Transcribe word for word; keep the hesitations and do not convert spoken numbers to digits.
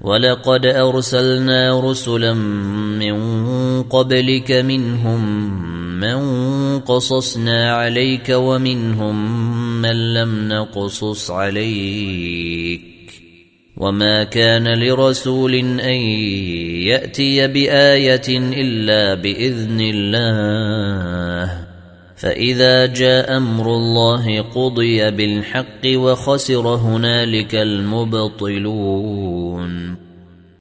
ولقد أرسلنا رسلا من قبلك منهم من قصصنا عليك ومنهم من لم نقصص عليك وما كان لرسول أن يأتي بآية إلا بإذن الله فإذا جاء أمر الله قضي بالحق وخسر هنالك المبطلون